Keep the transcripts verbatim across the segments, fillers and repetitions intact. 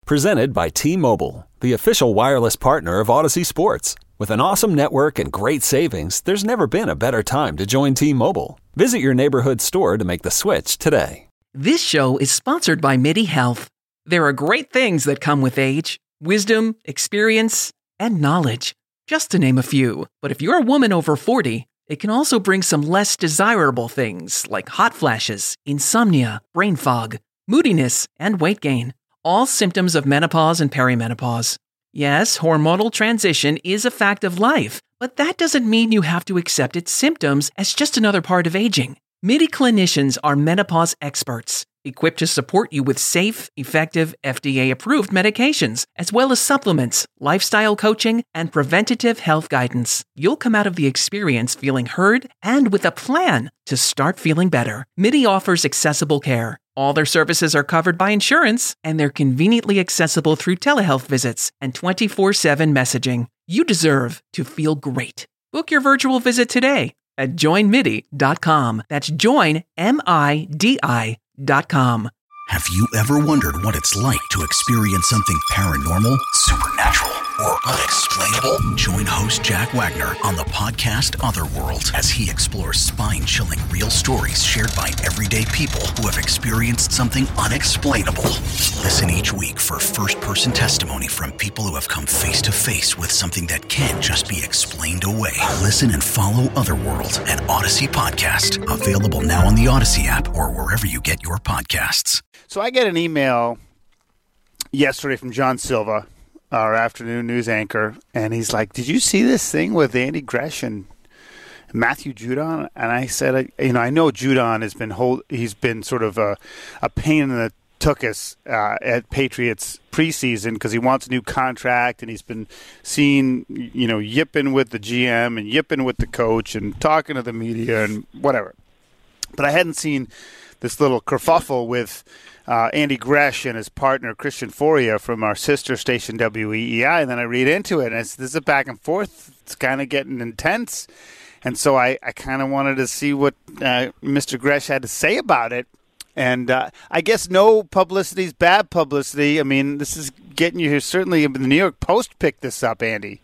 Presented by T-Mobile, the official wireless partner of Odyssey Sports. With an awesome network and great savings, there's never been a better time to join T-Mobile. Visit your neighborhood store to make the switch today. This show is sponsored by MIDI Health. There are great things that come with age. Wisdom, experience, and knowledge. Just to name a few. But if you're a woman over forty, it can also bring some less desirable things like hot flashes, insomnia, brain fog, moodiness, and weight gain. All symptoms of menopause and perimenopause. Yes, hormonal transition is a fact of life, but that doesn't mean you have to accept its symptoms as just another part of aging. MIDI clinicians are menopause experts, equipped to support you with safe, effective, F D A-approved medications, as well as supplements, lifestyle coaching, and preventative health guidance. You'll come out of the experience feeling heard and with a plan to start feeling better. MIDI offers accessible care. All their services are covered by insurance, and they're conveniently accessible through telehealth visits and twenty-four seven messaging. You deserve to feel great. Book your virtual visit today at join midi dot com. That's join, M I D I dot com. Have you ever wondered what it's like to experience something paranormal, supernatural, or unexplainable? Join host Jack Wagner on the podcast Otherworld as he explores spine-chilling real stories shared by everyday people who have experienced something unexplainable. Listen each week for first-person testimony from people who have come face-to-face with something that can't just be explained away. Listen and follow Otherworld, an Odyssey podcast. Available now on the Odyssey app or wherever you get your podcasts. So I get an email yesterday from John Silva, our afternoon news anchor, and he's like, did you see this thing with Andy Gresh and Matthew Judon? And I said, you know, I know Judon has been hold, he's been sort of a, a pain in the tuchus uh, at Patriots preseason because he wants a new contract, and he's been seen, you know, yipping with the G M and yipping with the coach and talking to the media and whatever. But I hadn't seen this little kerfuffle with uh, Andy Gresh and his partner Christian Foria from our sister station W E E I, and then I read into it, and it's, this is a back and forth. It's kind of getting intense, and so I, I kind of wanted to see what uh, Mister Gresh had to say about it. And uh, I guess no publicity is bad publicity. I mean, this is getting you here. Certainly, the New York Post picked this up, Andy.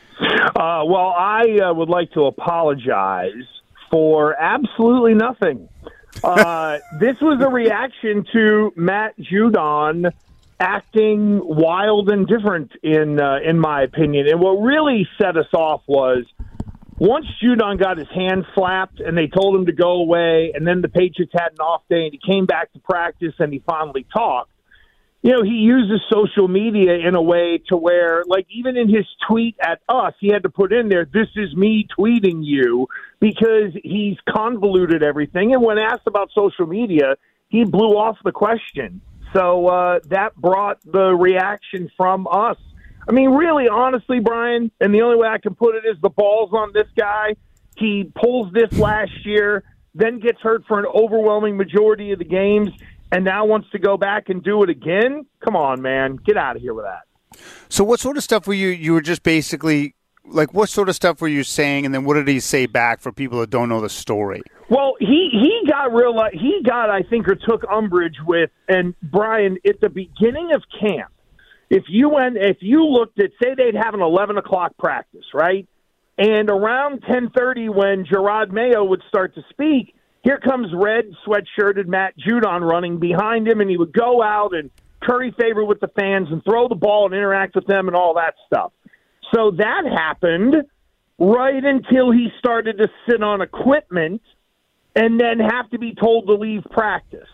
Uh, well, I uh, would like to apologize for absolutely nothing. Uh, this was a reaction to Matt Judon acting wild and different, in uh, in my opinion. And what really set us off was once Judon got his hand slapped and they told him to go away, and then the Patriots had an off day and he came back to practice and he finally talked. You know, he uses social media in a way to where, like, even in his tweet at us, he had to put in there, this is me tweeting you, because he's convoluted everything. And when asked about social media, he blew off the question. So uh, that brought the reaction from us. I mean, really, honestly, Brian, and the only way I can put it is the ball's on this guy. He pulls this last year, then gets hurt for an overwhelming majority of the games, and now wants to go back and do it again? Come on, man. Get out of here with that. So what sort of stuff were you, you were just basically, like, what sort of stuff were you saying, and then what did he say back for people that don't know the story? Well, he, he got real, uh, he got, I think, or took umbrage with, and Brian, at the beginning of camp, if you went, if you looked at, say they'd have an eleven o'clock practice, right? And around ten thirty when Gerard Mayo would start to speak, here comes red sweatshirted Matt Judon running behind him, and he would go out and curry favor with the fans and throw the ball and interact with them and all that stuff. So that happened right until he started to sit on equipment and then have to be told to leave practice.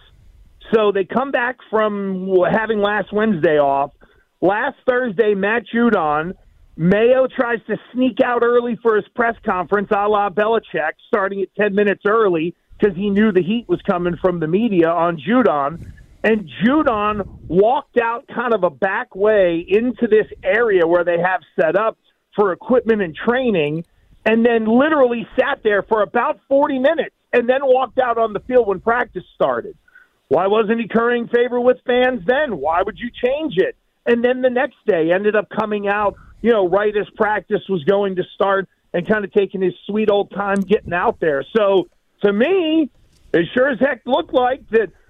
So they come back from having last Wednesday off. Last Thursday, Matt Judon, Mayo tries to sneak out early for his press conference, a la Belichick, starting at ten minutes early because he knew the heat was coming from the media on Judon. And Judon walked out kind of a back way into this area where they have set up for equipment and training, and then literally sat there for about forty minutes and then walked out on the field when practice started. Why wasn't he currying favor with fans then? Why would you change it? And then the next day ended up coming out, you know, right as practice was going to start and kind of taking his sweet old time getting out there. So to me, it sure as heck looked like that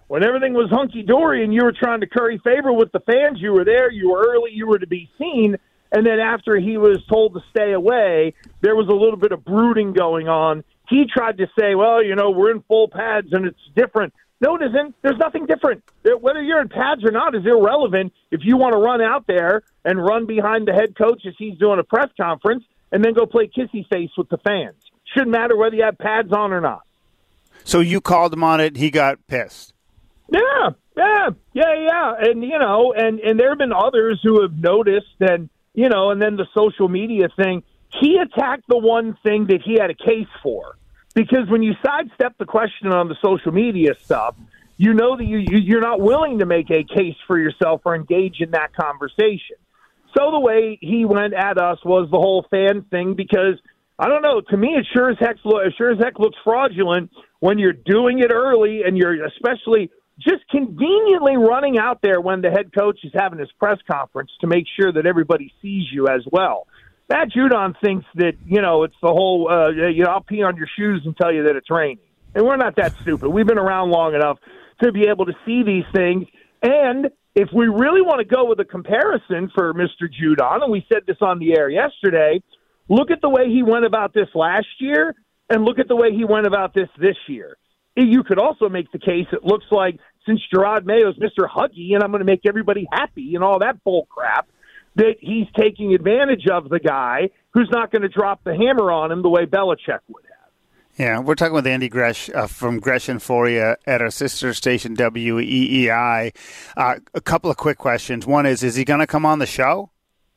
when everything was hunky-dory and you were trying to curry favor with the fans, you were there, you were early, you were to be seen. And then after he was told to stay away, there was a little bit of brooding going on. He tried to say, well, you know, we're in full pads and it's different. No, it isn't. There's nothing different. Whether you're in pads or not is irrelevant if you want to run out there and run behind the head coach as he's doing a press conference and then go play kissy face with the fans. Shouldn't matter whether you have pads on or not. So you called him on it. He got pissed. Yeah, yeah, yeah, yeah. And, you know, and, and there have been others who have noticed and, you know, and then the social media thing. He attacked the one thing that he had a case for. Because when you sidestep the question on the social media stuff, you know that you, you, you're not willing to make a case for yourself or engage in that conversation. So the way he went at us was the whole fan thing because, I don't know, to me it sure as heck, it sure as heck looks fraudulent when you're doing it early and you're especially just conveniently running out there when the head coach is having his press conference to make sure that everybody sees you as well. Matt Judon thinks that, you know, it's the whole, uh, you know, I'll pee on your shoes and tell you that it's raining. And we're not that stupid. We've been around long enough to be able to see these things. And if we really want to go with a comparison for Mister Judon, and we said this on the air yesterday, look at the way he went about this last year and look at the way he went about this this year. You could also make the case it looks like since Gerard Mayo's Mister Huggy and I'm going to make everybody happy and all that bull crap, that he's taking advantage of the guy who's not going to drop the hammer on him the way Belichick would have. Yeah, we're talking with Andy Gresh uh, from Gresh and Foria at our sister station W E E I. Uh, a couple of quick questions. One is, is he going to come on the show?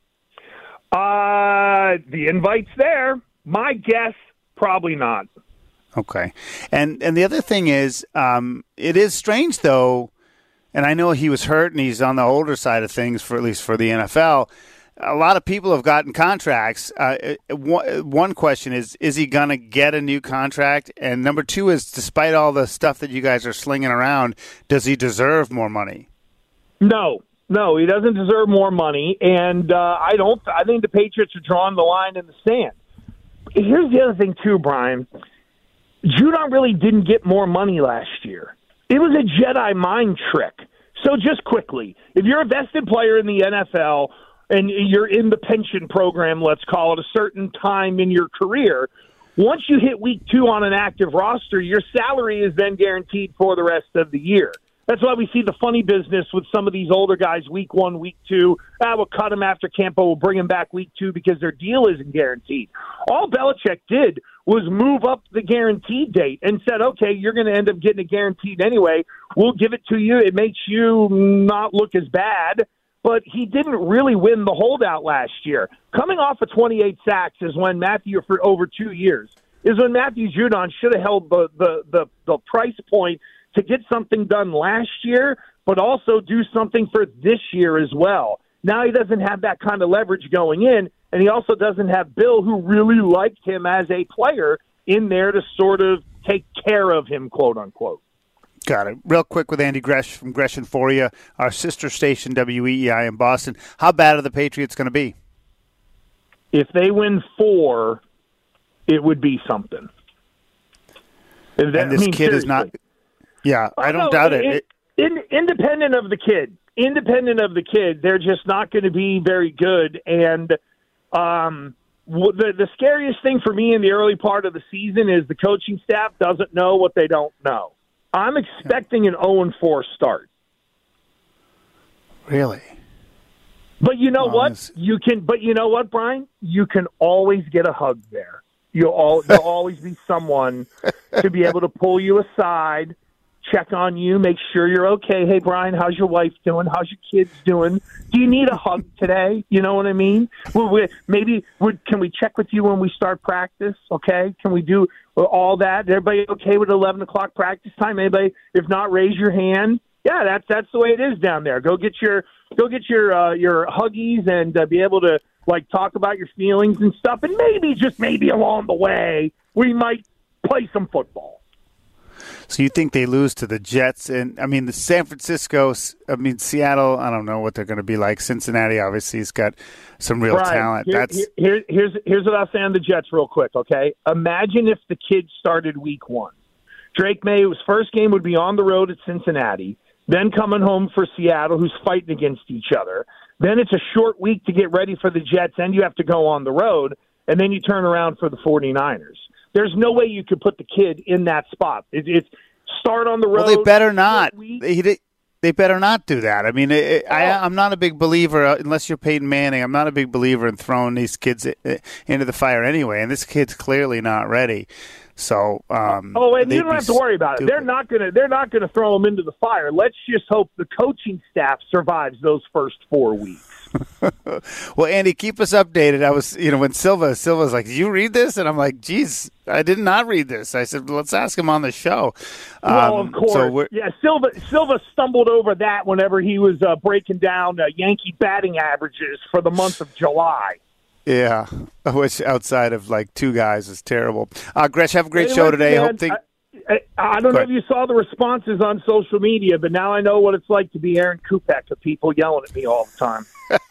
Uh, the invite's there. My guess, probably not. Okay. And and the other thing is, um, it is strange, though, and I know he was hurt and he's on the older side of things, for at least for the N F L. A lot of people have gotten contracts. Uh, one question is, is he going to get a new contract? And number two is, despite all the stuff that you guys are slinging around, does he deserve more money? No. No, he doesn't deserve more money. And uh, I don't. I think the Patriots are drawing the line in the sand. Here's the other thing, too, Brian. Judon really didn't get more money last year. It was a Jedi mind trick. So just quickly, if you're a vested player in the N F L and you're in the pension program, let's call it, a certain time in your career, once you hit week two on an active roster, your salary is then guaranteed for the rest of the year. That's why we see the funny business with some of these older guys, week one, week two. Ah, we'll cut them after camp, but we'll bring them back week two because their deal isn't guaranteed. All Belichick did was move up the guaranteed date and said, okay, you're going to end up getting it guaranteed anyway. We'll give it to you. It makes you not look as bad. But he didn't really win the holdout last year. Coming off of twenty-eight sacks is when Matthew, for over two years, is when Matthew Judon should have held the, the, the, the price point to get something done last year, but also do something for this year as well. Now he doesn't have that kind of leverage going in, and he also doesn't have Bill, who really liked him as a player, in there to sort of take care of him, quote unquote. Got it. Real quick with Andy Gresh from Gresh and Foria, our sister station W E E I in Boston. How bad are the Patriots going to be? If they win four, it would be something. That, and this I mean, kid seriously. is not. Yeah, I don't oh, no, doubt it. it, it in, independent of the kid, independent of the kid, they're just not going to be very good. And um, the the scariest thing for me in the early part of the season is the coaching staff doesn't know what they don't know. I'm expecting an oh and four start. Really? But you know oh, what? this... You can. But you know what, Brian? You can always get a hug there. You'll all, there'll always be someone to be able to pull you aside, check on you, make sure you're okay. Hey, Brian, how's your wife doing? How's your kids doing? Do you need a hug today? You know what I mean? Well, we, maybe we, can we check with you when we start practice? Okay, can we do all that? Everybody okay with eleven o'clock practice time? Anybody? If not, raise your hand. Yeah, that's that's the way it is down there. Go get your go get your uh, your huggies and uh, be able to like talk about your feelings and stuff. And maybe just maybe along the way we might play some football. So you think they lose to the Jets? And I mean, the San Francisco, I mean, Seattle, I don't know what they're going to be like. Cincinnati obviously has got some real Brian, talent. Here, That's here, here's here's what I'll say on the Jets real quick, okay? Imagine if the kids started week one. Drake May's first game would be on the road at Cincinnati, then coming home for Seattle, who's fighting against each other. Then it's a short week to get ready for the Jets, and you have to go on the road, and then you turn around for the 49ers. There's no way you could put the kid in that spot. It, it's start on the road. Well, they better not. They, they better not do that. I mean, it, I, I'm not a big believer, unless you're Peyton Manning, I'm not a big believer in throwing these kids into the fire anyway, and this kid's clearly not ready. So, um, oh, and you don't have to worry about it. They're not gonna. They're not gonna throw them into the fire. Let's just hope the coaching staff survives those first four weeks. Well, Andy, keep us updated. I was, you know, when Silva, Silva's like, "Did you read this?" And I'm like, "Geez, I did not read this." I said, "Let's ask him on the show." Um, well, of course, so yeah. Silva, Silva stumbled over that whenever he was uh, breaking down uh, Yankee batting averages for the month of July. Yeah, which outside of like two guys is terrible. Uh, Gresh, have a great hey, show listen, today. Man, Hope think- I, I, I don't know if you saw the responses on social media, but now I know what it's like to be Aaron Kupek with people yelling at me all the time.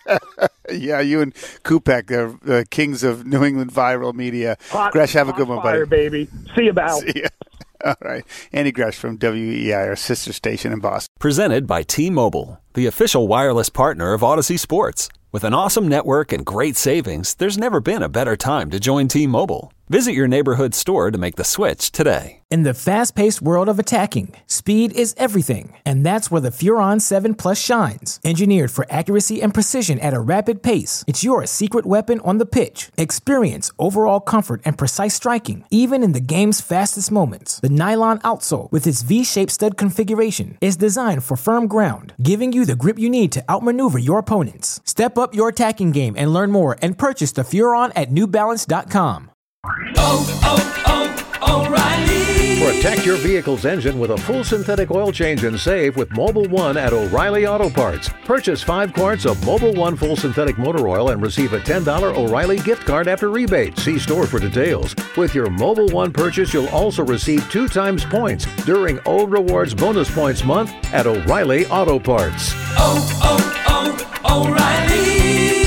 Yeah, you and Kupek, the uh, kings of New England viral media. Hot, Gresh, have a hot good one, fire, buddy. baby. See you, Val. See ya. All right. Andy Gresh from W E I, our sister station in Boston. Presented by T-Mobile, the official wireless partner of Odyssey Sports. With an awesome network and great savings, there's never been a better time to join T-Mobile. Visit your neighborhood store to make the switch today. In the fast-paced world of attacking, speed is everything, and that's where the Furon seven Plus shines. Engineered for accuracy and precision at a rapid pace, it's your secret weapon on the pitch. Experience overall comfort and precise striking, even in the game's fastest moments. The nylon outsole, with its V-shaped stud configuration, is designed for firm ground, giving you the grip you need to outmaneuver your opponents. Step up your attacking game and learn more and purchase the Furon at new balance dot com. Oh, oh, oh, O'Reilly. Protect your vehicle's engine with a full synthetic oil change and save with Mobil one at O'Reilly Auto Parts. Purchase five quarts of Mobil one full synthetic motor oil and receive a ten dollars O'Reilly gift card after rebate. See store for details. With your Mobil one purchase, you'll also receive two times points during O Rewards Bonus Points Month at O'Reilly Auto Parts. Oh, oh, oh, O'Reilly